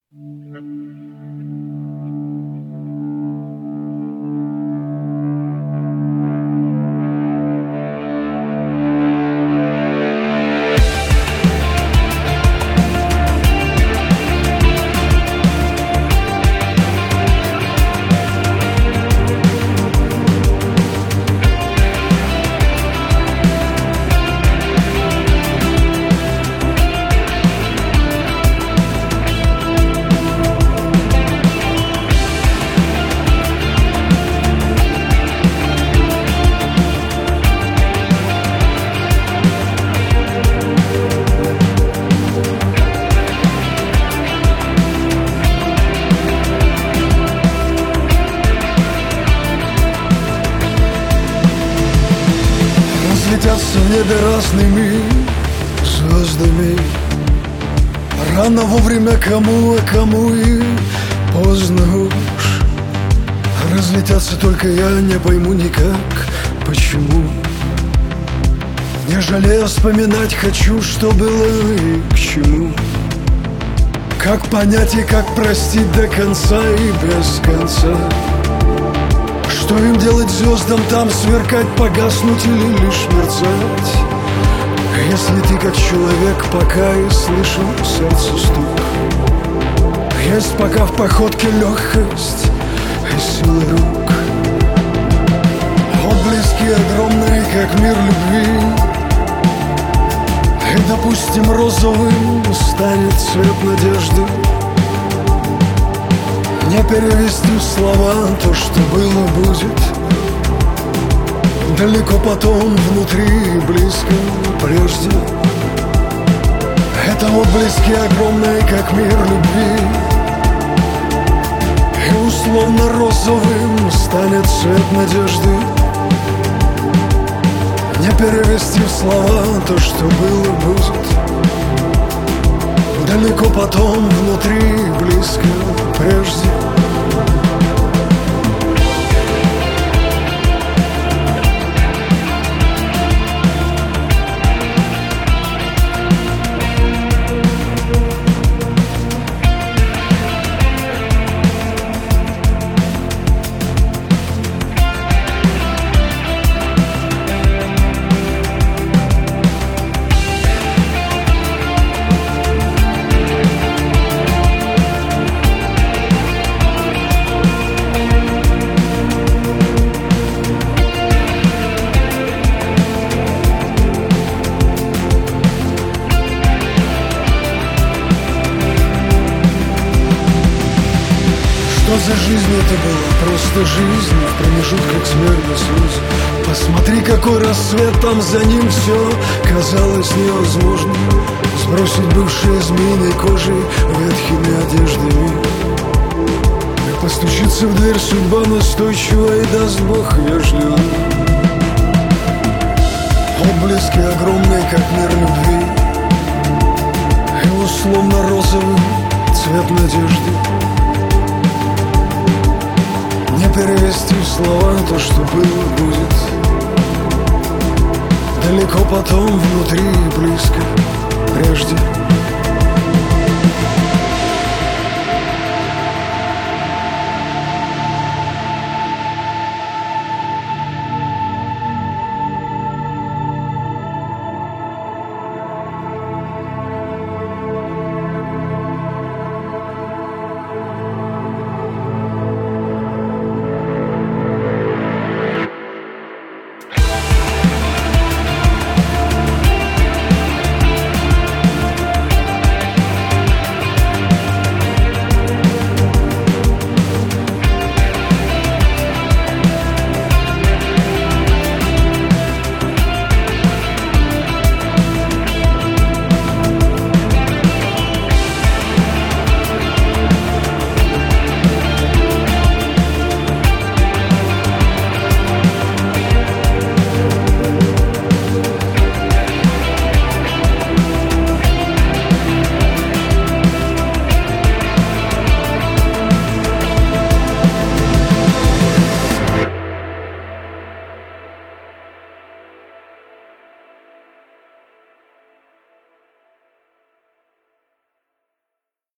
Разлетятся в небе разными звездами. Рано вовремя кому, а кому и поздно уж. Разлетятся только я не пойму никак, почему. Не жалея вспоминать хочу, что было и к чему. Как понять и как простить до конца и без конца. Что им делать звездам там, сверкать, погаснуть или лишь мерцать? Если ты как человек пока и слышал сердце стук, есть пока в походке легкость и сила рук. Отблески огромные, как мир любви. И, допустим, розовым станет цвет надежды. Не перевести в слова то, что было, будет. Далеко потом, внутри и близко прежде. Это отблески огромные, как мир любви. И условно розовым станет цвет надежды. Не перевести в слова то, что было, будет. Далеко потом, внутри и близко прежде. Что за жизнь это была? Просто жизнь в промежутках смертных слез. Посмотри, какой рассвет, там за ним все казалось невозможным. Сбросить бывшие змеиной кожей, ветхими одеждами. И постучится в дверь судьба настойчиво, и даст Бог вежливо. Отблески огромные, как мир любви. И условно розовый цвет надежды. Не перевести в слова то, что было, будет. Далеко потом, внутри и близко прежде.